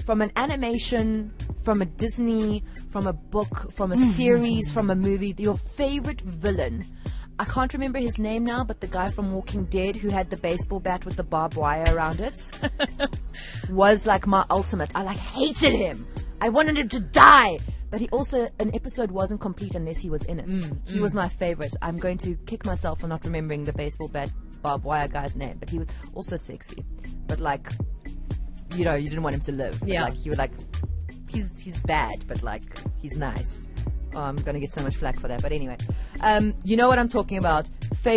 from an animation, from a Disney, from a book, from a series, from a movie, your favorite villain. I can't remember his name now, but the guy from Walking Dead who had the baseball bat with the barbed wire around it was like my ultimate. I hated him. I wanted him to die. But he also, an episode wasn't complete unless he was in it. He was my favorite. I'm going to kick myself for not remembering the baseball bat barbed wire guy's name, but he was also sexy. But you didn't want him to live. But you were he's bad, but he's nice. Oh, I'm going to get so much flack for that. But anyway, you know what I'm talking about.